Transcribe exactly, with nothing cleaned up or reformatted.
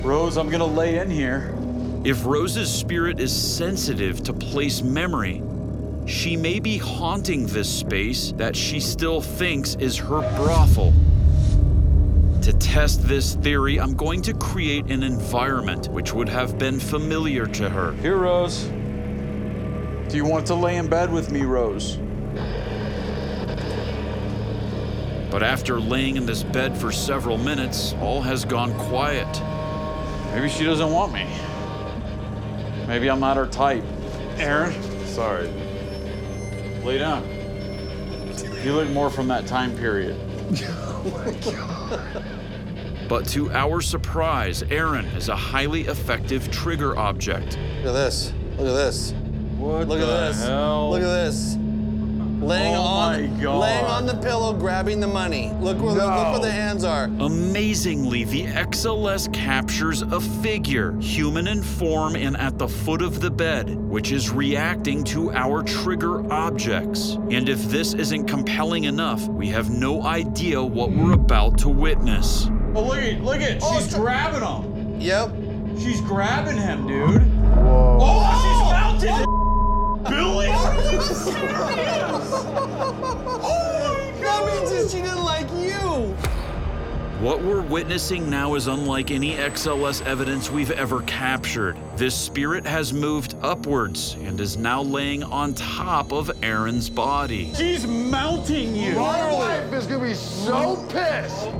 Rose, I'm gonna lay in here. If Rose's spirit is sensitive to place memory, she may be haunting this space that she still thinks is her brothel. To test this theory, I'm going to create an environment which would have been familiar to her. Here, Rose. Do you want to lay in bed with me, Rose? But after laying in this bed for several minutes, all has gone quiet. Maybe she doesn't want me. Maybe I'm not her type. Aaron? Sorry. Lay down. You look more from that time period. Oh my God. But to our surprise, Aaron is a highly effective trigger object. Look at this. Look at this. What Look the at this. hell? Look at this. Laying Oh on, my God. laying on the pillow, grabbing the money. Look where, No. look where the hands are. Amazingly, the X L S captures a figure, human in form and at the foot of the bed, which is reacting to our trigger objects. And if this isn't compelling enough, we have no idea what we're about to witness. Oh, look at, look at, Oh, she's it's- grabbing him. Yep. She's grabbing him, dude. Whoa. Oh, she's mounted. Billy. That means that she didn't like you. What we're witnessing now is unlike any X L S evidence we've ever captured. This spirit has moved upwards and is now laying on top of Aaron's body. She's mounting you. My wife is gonna be so pissed